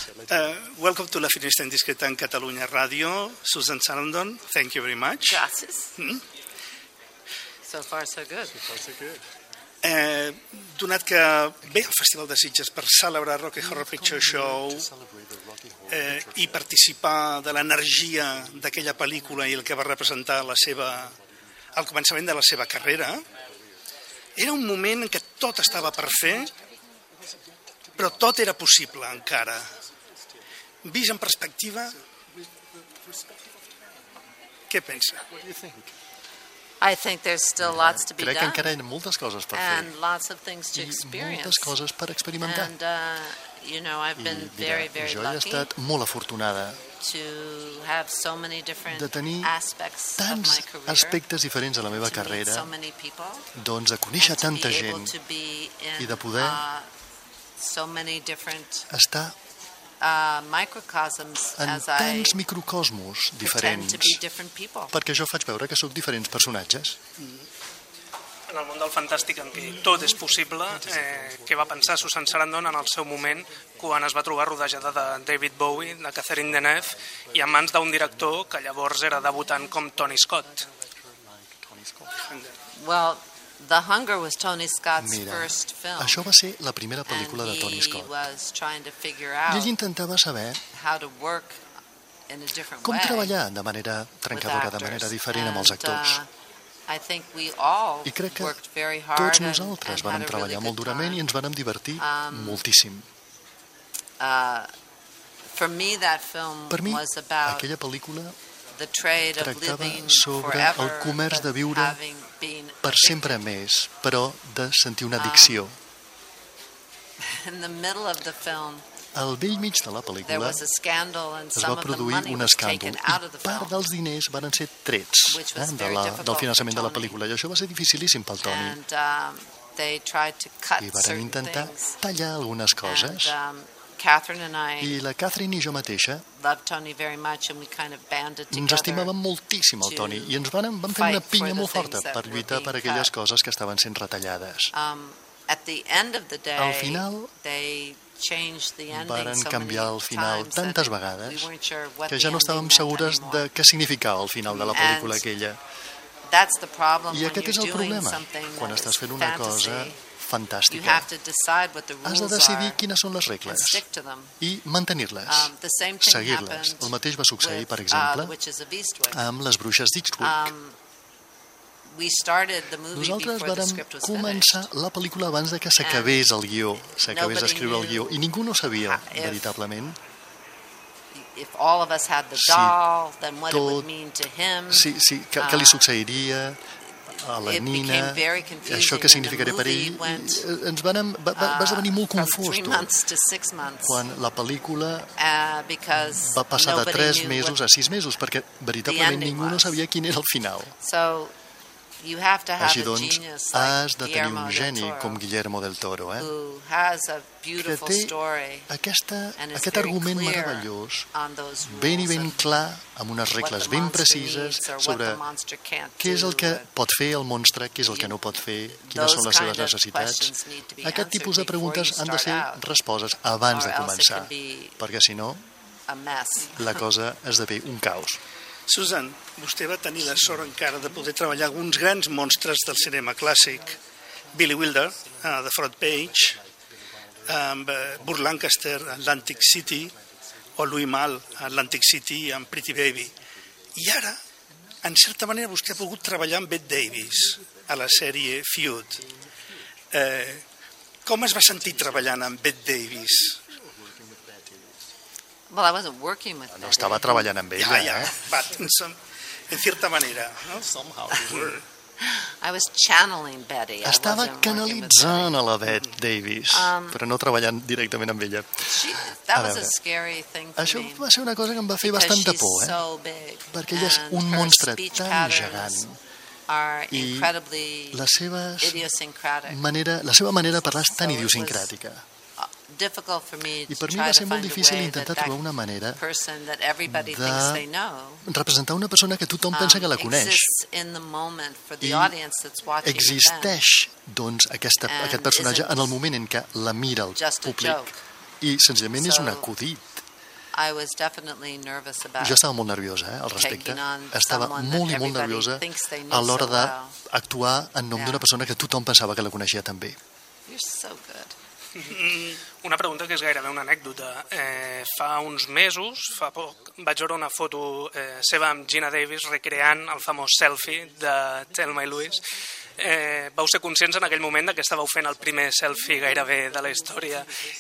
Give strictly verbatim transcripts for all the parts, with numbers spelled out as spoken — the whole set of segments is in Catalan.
Uh, welcome to La Finestra Indiscreta en Catalunya Ràdio. Susan Sarandon, thank you very much. Gracias. Mm? So far, so good. So far, so good. Eh, donat que ve al Festival de Sitges per celebrar Rocky Horror Picture Show eh, i participar de l'energia d'aquella pel·lícula i el que va representar la seva, el començament de la seva carrera, era un moment en què tot estava per fer, però tot era possible encara. Vist en perspectiva, què pensa? What do you think? I think there's still lots to be Crec que done encara hi ha moltes coses per fer and lots of things to i experience. moltes coses per experimentar. And, uh, you know, I've I been very, mira, very jo he lucky estat molt afortunada to have so many different de tenir aspects of tants my career, aspectes diferents a la meva to meet carrera, so many people, doncs de conèixer and to tanta be able gent to be in, i de poder uh, so many different estar uh, microcosms en as I tants microcosmos pretend diferents, to be different people. perquè jo faig veure que sóc diferents personatges. En el món del fantàstic en què tot és possible, eh, què va pensar Susan Sarandon en el seu moment quan es va trobar rodejada de David Bowie, de Catherine Deneuve, i en mans d'un director que llavors era debutant com Tony Scott? Well, The Hunger was Tony Scott's Mira, first film. això va ser la primera pel·lícula de Tony And he Scott. was trying to figure I out ell intentava saber how to work in a different com way treballar de manera with trencadora, de actors. manera diferent amb els And, actors. uh, I think we all I crec que worked very hard tots and- nosaltres and vàrem had a treballar really molt good durament i time. ens vàrem divertir Um, moltíssim. Uh, for me, that film Per mi, was about aquella pel·lícula the trade of tractava living sobre forever, el comerç de but viure having been per addicted. sempre més, però de sentir una addicció. In the middle of the film, Al vell mig de la there pel·lícula was a scandal and es some va of the produir money un was escàndol taken out of i the part film. dels diners van ser trets Which eh, was de very la, difficult del finançament for de la Tony. pel·lícula i això va ser dificilíssim pel Tony And um, they tried to cut i varen certain intentar things. tallar algunes coses And um, Catherine and I i la Catherine i jo mateixa loved Tony very much and we kind of banded ens together. estimàvem moltíssim el to Toni i ens vam, vam fer una fight for pinya the molt forta things that per were lluitar per being aquelles cut. coses que estaven sent retallades. Um, at the end of the day, Al final, they changed the ending varen so canviar many el final times tantes that vegades we weren't sure what que the ja no ending estàvem meant segures anymore. de què significava el final de la pel·lícula And aquella. That's the problem I when aquest és you're el doing problema. something Quan that estàs is fent una fantasy, cosa you fantàstica, have to decide what the has de rules decidir are quines són les and regles stick to them. i mantenir-les, Um, the same thing seguir-les. happened El mateix va succeir, with, per uh, exemple, The Witches of Eastwick. amb les bruixes d'Eastwick. Um, we started the movie Nosaltres before the vàrem script was començar finished. la pel·lícula abans de que s'acabés el guió, s'acabés nobody d'escriure el knew guió, i ningú no sabia, if- veritablement, If all of us had the Si doll, then what it tot- would mean to him. sí, sí, què, què li succeiria a la It Nina, became very confusing això què and significaria the per movie ell. I, went, eh, ens van, va, va, va esdevenir molt from confós three tot, months to six months, quan la pel·lícula uh, because va passar de nobody tres knew mesos what- a sis mesos, perquè veritablement ending ningú no was. sabia quin era el final. So you have to have Així a doncs, genius has like de tenir Guillermo un del geni Toro, com Guillermo del Toro, eh? who has a que beautiful té story aquesta, and is aquest very argument clear meravellós, on those rules ben i ben of clar, amb unes what regles the ben monster precises needs or what sobre the monster can't què és el do, que and pot fer el monstre, què és el que no pot fer, quines those són les seves kind of necessitats. questions need to be Aquest tipus de answered before preguntes you han de ser start out, resposes abans or de else it començar, could be perquè si no a mess. la cosa esdevé un caos. Susan, vostè va tenir la sort encara de poder treballar alguns grans monstres del cinema clàssic. Billy Wilder, a The Front Page, amb eh, Burt Lancaster, a Atlantic City, o Louis Malle, a Atlantic City, amb Pretty Baby. I ara, en certa manera, vostè ha pogut treballar amb Bette Davis, a la sèrie Feud. Eh, com es va sentir treballant amb Bette Davis? Well, I wasn't working with No them. estava treballant amb Ja, ella, ja, eh? but en, some, en cierta manera, no? Somehow you were. I was channeling Betty. I Estava wasn't working with canalitzant a la Bette Davis, Um, però no treballant directament amb ella. She, that A was a veure, scary thing for Això me. va ser una cosa que em va fer because bastanta she's por, eh? so big, Perquè ella és and un her monstre speech tan patterns gegant are i incredibly les seves idiosyncratic. manera, la seva manera de parlar és tan So it was idiosincràtica. Uh, difficult for me I to per mi try va to ser molt find a difícil way intentar that trobar that una manera person that everybody de thinks they know representar una persona que tothom pensa que la um, coneix. exists in the moment for the I audience that's watching it then. Existeix, doncs, aquesta, And aquest personatge isn't en el moment en què la mira el just a públic joke. i senzillament és un So, acudit. I was definitely nervous about Jo estava molt nerviosa eh, al respecte. taking on Estava someone molt that i molt everybody nerviosa thinks they know a l'hora so well. d'actuar en nom Yeah. d'una persona que tothom pensava que la coneixia també. You're so good. Una pregunta que és gairebé una anècdota. Eh, fa uns mesos, fa poc, vaig veure una foto eh, seva amb Gina Davis recreant el famós selfie de Thelma i Louise. Eh, vau ser conscients en aquell moment que estàveu fent el primer selfie gairebé de la història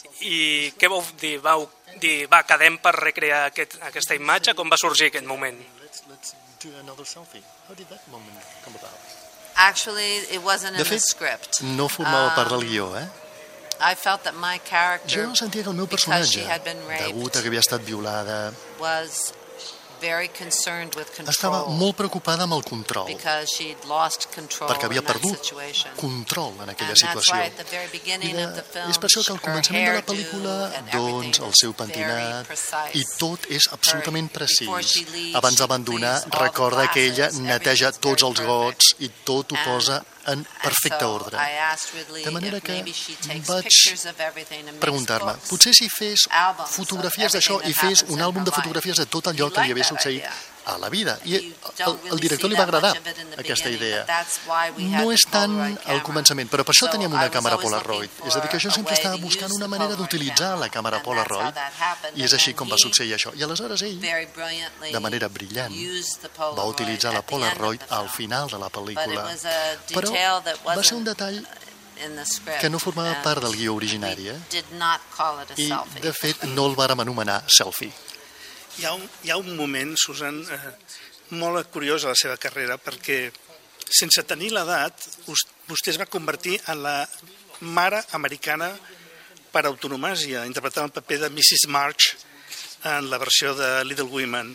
i què vau dir? Vau dir, va, quedem per recrear aquest, aquesta imatge? Com va sorgir aquest moment? Let's, let's do another selfie. How did that moment come about? Actually, it wasn't De in the fet, script. no formava part del Um, guió, eh? I felt that my character, Jo sentia que el meu because personatge, she had been degut raped, a que havia estat violada, was very concerned with estava control molt preocupada amb el control, because she'd lost control perquè havia in that perdut situation. control en aquella And that's situació. why at the very I beginning de, of the film, és per això que al her començament de la hairdo pel·lícula, and doncs, everything el is seu very pentinat, precise. i tot és absolutament Her- before precís. she leaves, Abans she d'abandonar, cleans all the recorda que ella glasses, neteja everything's tots very els perfect. gots i tot ho And- posa en And perfecte so ordre. I asked Ridley De manera if que maybe she takes vaig pictures of everything and makes preguntar-me, books. potser si fes albums fotografies of d'això i everything fes that un happens àlbum in de her fotografies de tot life. allò You que li like havia that succeït idea? a la vida. I You el, don't el really director see li va that much agradar of it in the aquesta beginning, idea. but that's why we had No the és tant Polaroid al camera. començament, però per això So teníem I una was càmera always Polaroid. looking És a dir, que jo for sempre a way estava to buscant use una the manera Polaroid d'utilitzar camera. la càmera And that's how Polaroid that happened. i és And així then com va he succeir això. I aleshores ell, very brilliantly de manera brillant, used the va Polaroid utilitzar la at the end of Polaroid the al film. final de la But it pel·lícula. was a Però detail that va ser un wasn't detall in the script. que no formava And part del guió originari, we eh? did not call it a I, selfie. de fet, no el vàrem anomenar selfie. Hi ha un, hi ha un moment, Susan, eh, molt curiós a la seva carrera, perquè sense tenir l'edat, us- vostè es va convertir en la mare americana per autonomàsia, interpretant el paper de missus March en la versió de Little Women.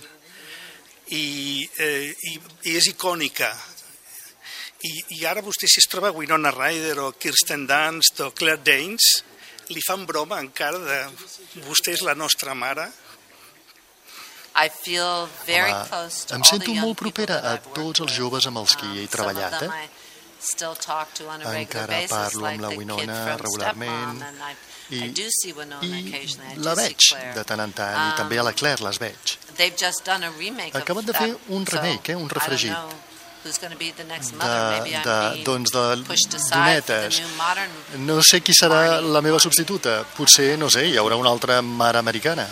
I, eh, i, i és icònica. I, I ara vostè, si es troba Winona Ryder o Kirsten Dunst o Claire Danes, li fan broma encara de vostè és la nostra mare. I feel very Home, close to em all sento the young molt people propera that a I've worked tots els with. joves amb els qui he Um, some of treballat, them eh? I still talk to on a regular Encara basis, parlo like amb la the kid Winona from regularment, Stepmom, and I, i, I do see Winona i occasionally. I la do see veig Claire. de tant en tant, Um, i també a la Claire les veig. They've just done a remake of Acaben de that, fer un remake, so eh, un I don't refregit. know who's going to be the next De, mother. Maybe I'm de, being doncs de pushed aside for the donetes. new modern. No sé qui serà Marnie. la meva substituta. Potser, no sé, hi haurà una altra mare americana.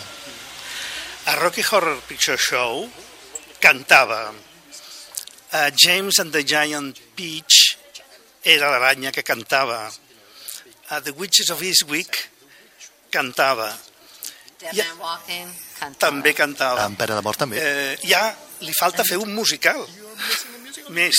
A Rocky Horror Picture Show cantava uh, James and the Giant Peach era l'aranya que cantava, uh, The Witches of Eastwick cantava, Dead Ja- Man Walking, cantava. també cantava. En Pere de Mort també. Eh, ja li falta fer un musical més.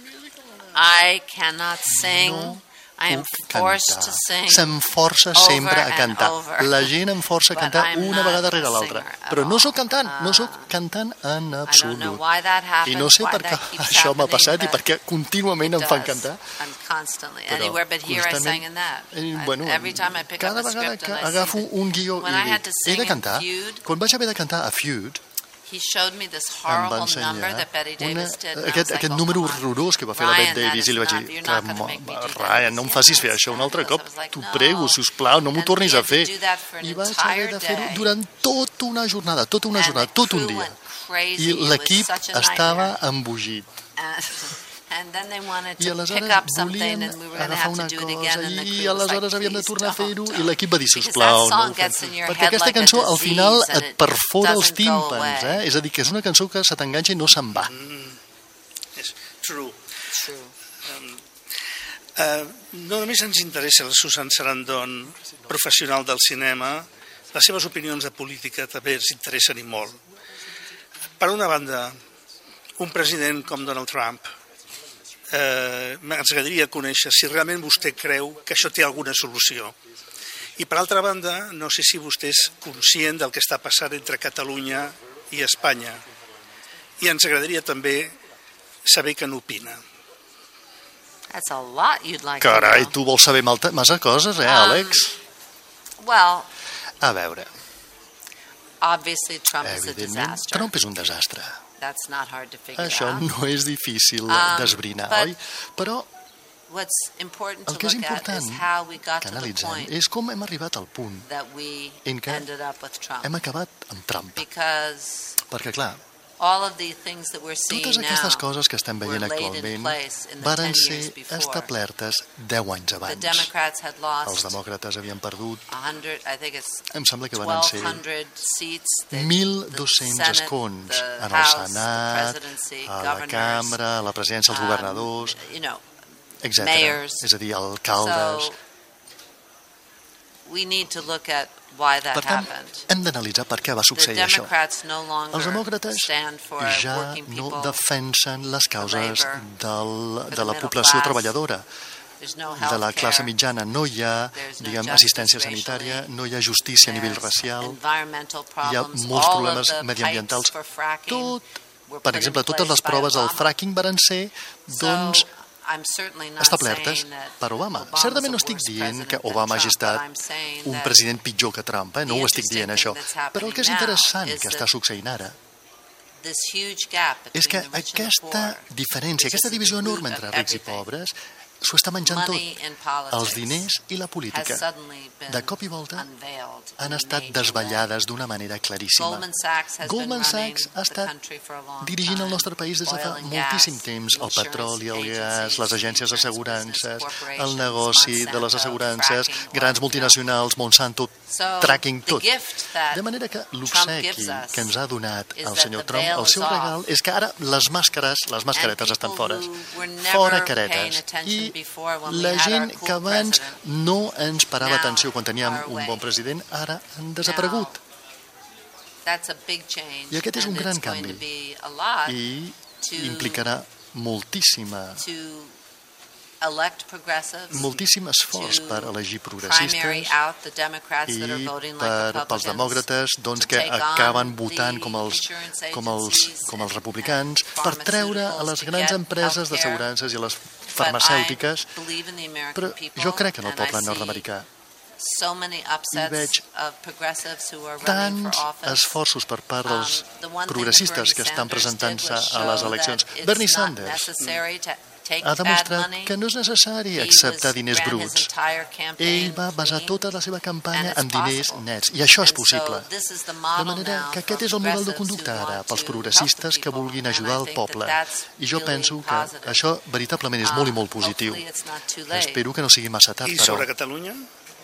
I cannot sing. No I am puc forced cantar. to sing. Se'm força over sempre a and cantar. over. La gent em força a But cantar I'm una not vegada a rere l'altra. singer at Però no all. sóc cantant, no Uh, sóc cantant en I don't know absolut. why that happens, I no sé why per què that keeps això m'ha happening, passat i but per què contínuament it em fan does. cantar. I'm constantly Però anywhere, but here I constantment- sang in that. Eh, I- bueno, every time I pick up cada a vegada script que and I agafo sing it. un guió When i I had dic, to he sing de in cantar, Feud, quan vaig haver de cantar a Feud, he showed me this em va horrible ensenyar number that Betty una, Davis did. and I aquest, was like, aquest oh, número come on. horrorós que va fer la Ryan, Bette that Davis is i li vaig not- dir, you're not gonna make me do that. Ryan, no em facis fer Yes, això un altre yes. cop, I was like, t'ho no. prego, sisplau, no m'ho And tornis he a had to fer. do that for an I vaig haver entire de fer-ho day. durant tota una jornada, tota una And jornada, the tot un crew dia. went crazy. I It was l'equip such a estava nightmare. embogit. And, and then they wanted I to aleshores pick up something volien and we were going to agafar have to una do it cosa again and the i crew was aleshores like, havíem de please tornar a fer-ho don't, i l'equip va dir, because sisplau, that song no ho fem. gets in your Perquè head aquesta like a cançó al final disease and et it perfora els doesn't go tímpans, away. eh? És a dir, que és una cançó que se t'enganxa i no se'n va. És true. True. Uh, no només ens interessa la Susan Sarandon, professional del cinema, les seves opinions de política també ens interessen i molt. Per una banda, un president com Donald Trump, eh, ens agradaria conèixer si realment vostè creu que això té alguna solució. I per altra banda, no sé si vostè és conscient del que està passant entre Catalunya i Espanya. I ens agradaria també saber què n'opina. That's a lot you'd like to Carai, know. tu vols saber malta, massa coses, eh, Um, Àlex? Well, A veure, obviously Trump is a evidentment, disaster. Trump és un desastre. That's not hard to figure Això out. no és difícil Um, d'esbrinar, but- oi? Però what's important El to que és look at important is how we got que to the analitzem point és com hem arribat al punt that we en què ended up with Trump. hem acabat amb Trump. Because Perquè, clar, all of the things that we're seeing totes now aquestes coses que estem veient were laid in actualment place in the varen ten ser years before. establertes deu anys The abans. Democrats had Els lost demòcrates havien perdut, one hundred, I think it's em sembla que van ser twelve hundred seats. The- mil the dos-cents Senate, escons the en el House, the Senat, presidency, a la governors, Cambra, a la presidència, els um, governadors, you know, etcètera. mayors. És a dir, alcaldes. So we need to look at why that Per tant, happened. hem d'analitzar per què va The succeir això. Democrats no longer Els demòcrates stand for ja working no people. defensen les causes labor, del, the de la middle població class, treballadora, There's no de la classe healthcare, mitjana. No hi ha, there's no diguem, justice assistència racially, sanitària, no hi ha justícia a nivell there's racial, environmental hi ha problems, molts all of problemes the mediambientals. pipes for fracking Tot, were per put in exemple, totes place les by proves del Obama. fracking van ser, doncs, So, I'm certainly not establertes saying that per Obama. Obama's Certament no a estic worse dient que president than Obama hagi Trump, but estat I'm saying un that president pitjor que Trump, eh? no the ho estic dient això. interesting thing that's Però el que és happening interessant now que is està that succeint ara this huge gap és que between the rich and the aquesta poor diferència, is aquesta just the divisió root enorme of entre rics i everything. pobres s'ho està menjant tot. Money in politics Els diners i la has política, suddenly been de cop i volta, unveiled han in a estat major desvetllades d'una manera claríssima. Goldman Sachs has Goldman been running Sachs ha the estat country for a long dirigint el time. nostre país des de fa Oil and moltíssim gas, temps, el insurance petroli, el gas, agencies, les agències insurance d'assegurances, business el corporations, negoci de les Monsanto, assegurances, fracking, grans oil multinacionals, Monsanto, So, tracking the tot. gift that De manera que Trump l'obsequi gives us que ens ha donat is el that senyor the Trump, veil el is seu off. regal, és que ara les màscares, les mascaretes And estan people fora. who were never Fora paying caretes. attention I before when we la had our gent cool que abans president no ens parava now atenció quan teníem are un away. bon president, ara han desaparegut. That's a big change. I aquest és un and gran it's going canvi. to be a lot I to- implicarà moltíssima to elect progressives, moltíssim esforç to per elegir primary progressistes out the Democrats that are i voting like per, pels Republicans, demòcrates doncs, to que take on acaben votant the com els, insurance com els, agencies com els and- republicans and per treure a les pharmaceuticals grans to get empreses healthcare. d'assegurances i a les But farmacèutiques. I believe in the American Però people, jo crec en el and I poble see nord-americà. so many I upsets veig of progressives who are running Tants for office. esforços per part dels Um, the one thing progressistes that que Bernie estan Sanders presentant-se did was a les show eleccions. that it's Bernie not Sanders necessary to take ha bad demostrat money. que no és necessari He acceptar was- diners ran his bruts. entire campaign Ell va basar clean, tota la seva campanya and en it's diners possible. nets, i això és And so possible. this is the De model manera now que for aquest és el model de progressives conducta who ara want pels to progressistes help the que people, vulguin and I ajudar el think that poble. that's I jo really penso que positive. això veritablement és molt i molt Um, positiu. hopefully it's not too late. Espero que no sigui massa tard, I però sobre Catalunya?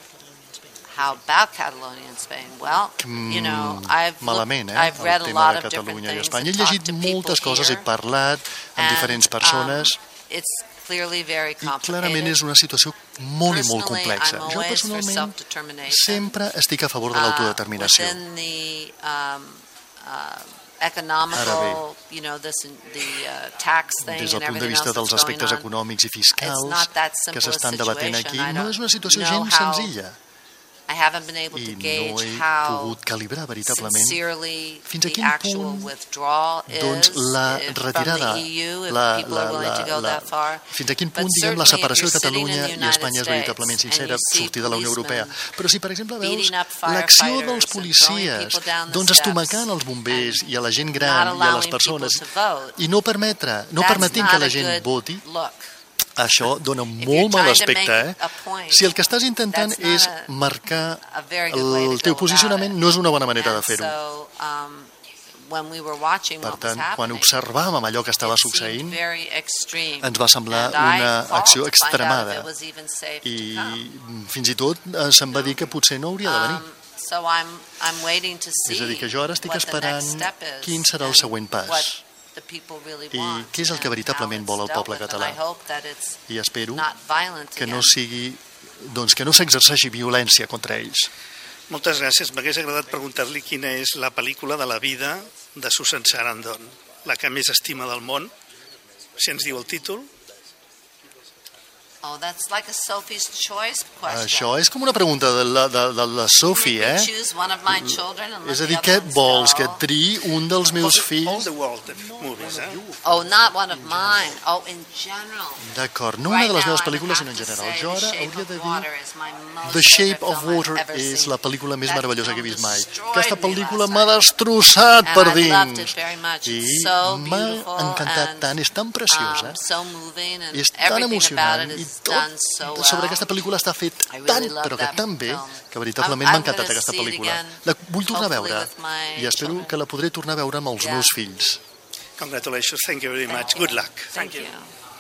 How about Catalonia and Spain? Well, you know, I've looked, malament, eh? I've read el a tema lot de of different Catalunya i things Espanya. He and talked llegit to people moltes coses, he here, parlat amb and, diferents persones um, it's clearly very i clarament complicated. és una situació molt i molt Personally, complexa. I'm Jo always for personalment self-determination. sempre estic a favor de Uh, l'autodeterminació. within the um, uh, economical, you know, this the uh, tax thing Des del and punt de everything vista else dels that's going aspectes on, econòmics i it's fiscals not that que simple a s'estan debatent aquí, situation. I no don't és una situació know gens how- senzilla I haven't been able i to no gauge he how pogut calibrar veritablement sincerely fins a the quin actual punt withdrawal doncs, is la if retirada, from the E U, if la, people la, are willing to la, go la, that far. fins a quin But punt diguem, la certainly, separació if de you're sitting in Catalunya the i United Espanya és States veritablement and sincera, you see sortir de la Unió Europea. policemen Però si, per exemple, veus beating up l'acció firefighters dels and policies throwing people down the doncs estomacant steps els bombers and i a la gent not gran i a les allowing persones people to vote, i no permetre, no that's permetent not que a la gent good voti, look. això dona you're molt mal trying to aspecte, make eh? a point, Si el que estàs intentant that's not és a- marcar a very good way to el teu go posicionament, about it. no és una bona manera de And fer-ho. so, um, when we were watching Per what was tant, quan happening, observàvem allò que estava it seemed succeint, very extreme. ens va semblar And I una called acció to find out if extremada. it was even safe I to come. fins i tot eh, se'm va dir que potser no hauria de venir. Um, so I'm I'm waiting to see És a dir, que jo ara estic what the esperant next step is quin serà el and següent pas. what the people really I want què és el que and veritablement how vol el it's poble dealt with. català. And I hope that it's I espero not violent que no again. sigui, doncs que no s'exerceixi violència contra ells. Moltes gràcies. M'hagués agradat preguntar-li quina és la pel·lícula de la vida de Susan Sarandon, la que més estima del món. Si ens diu el títol. Oh, that's like a Sophie's Choice question. Això és com una pregunta de la, de, de la Sophie, Make me eh? choose one of my children and let És a the dir, other què ones vols? go. Que triï un dels meus All fills? the World movies, eh? Oh, not one of mine. Oh, in general. D'acord, no una de les meves pel·lícules, sinó en general. Jo ara hauria de dir The Shape of Water és la pel·lícula més meravellosa que he vist mai. Aquesta pel·lícula m'ha destrossat per dins. I m'ha encantat tant, és tan preciosa, Um, so moving and i és tan everything about emocionant, it i is tot sobre aquesta pel·lícula està fet tan, però que tan bé, que veritablement m'ha encantat aquesta pel·lícula. La vull tornar a veure i espero que la podré tornar a veure amb els meus fills. Congratulations, thank you very much, good luck. Thank you.